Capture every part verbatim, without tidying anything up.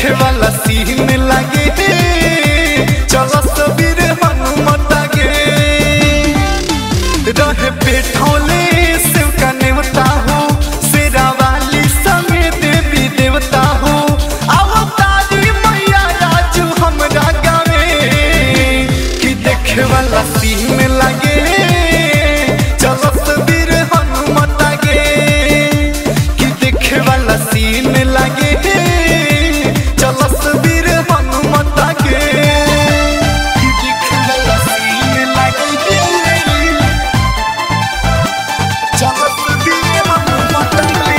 देखे वाला सीन लगे चलो सबीर हनुमत गे रहे बैठौले शिव का नेवता हो शेरा वाली समय देवी देवता हो अवतारी मैया राजू हमरा गावे कि देखे वाला सीन लगे चलो सबीर हनुमत गे कि देखे वाला सीन लगे चलो सबीर हनुमत गे कि देखे वाला सीन लगे चलो सबीर हनुमत गे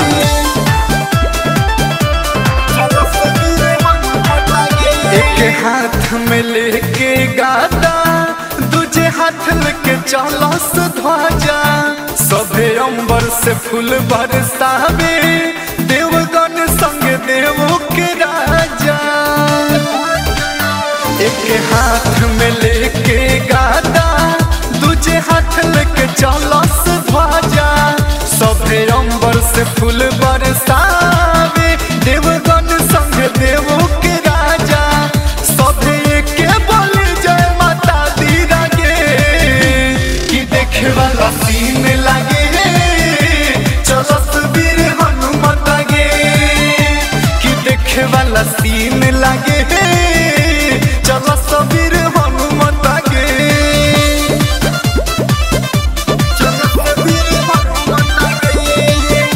चलो सबीर हनुमत गे एक हाथ में लेके गादा दूजे हाथ लेके चलो ध्वजा सभे अंबर से फूल बरसावे देवगण संग देवों के राजा एक हाथ में लेके गादा दूजे हाथ लेके चलो ध्वजा सभे अंबर से फूल बरसावे देवगण संग देवों के राजा सभे के बोले जय माता दी रागे कि देखे वाला सीन लगे चलो सबीर हनुमत गे कि देखे वाला सीन लगे चलो सबीर हनुमत गे चलो सबीर हनुमत गे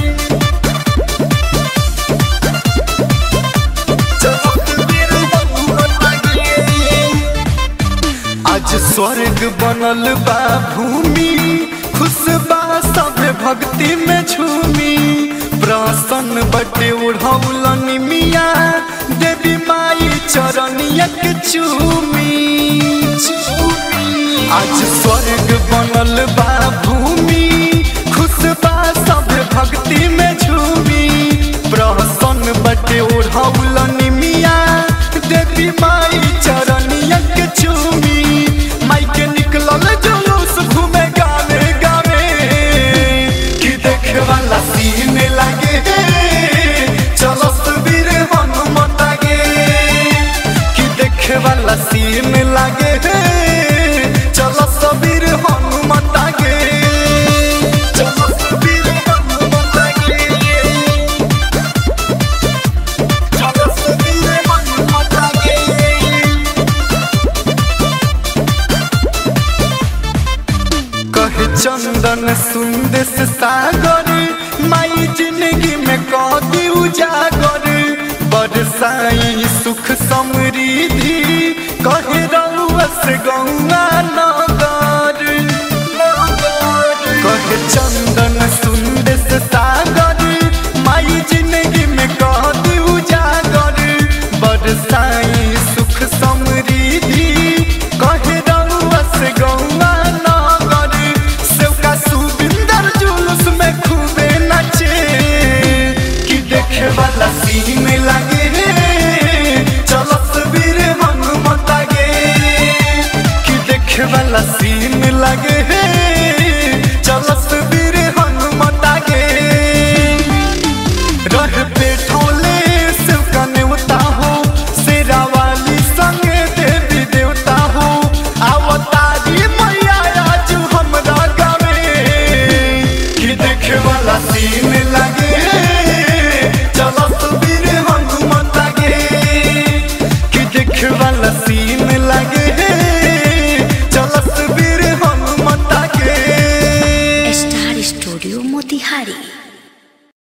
चलो सबीर हनुमत गे आज स्वर्ग बनल बा भूमि खुशबा सब भक्ति में झूमी प्रसन्न बटे उड़ौलनी मिया देवी माई चरनिया के चूमी आज स्वर्ग बनल बा भूमि खुशबा सब भक्ति में झूमी प्रसन्न बटे उड़ौलनी मिया देवी माई चरनिया के चूमी माई के निकलल जुलूस घूमे गावे गावे कि देखे वाला सीन लगे चलो सबीर हनुमत गे कि देखे वाला सीन लगे चलो सबीर हनुमत गे चलो सबीर हनुमत गे चलो सबीर हनुमत गे कहे चंदन सुंदेश सागर माई जिंदगी में कदी उजागर बरसाई सुख समृद्धि कहे रउस गौआ नगर कहे चंदन सुंदेश सागर माई जिंदगी में कदी उजागर बरसाई सुख समृद्धि कहे रउस गौआ नगर सेवका सुबिंदर जुलूस में खूबे नचे कि देखे वाला सीन लगे चलो सबीर हनुमत गे कि देखे वाला सीन लगे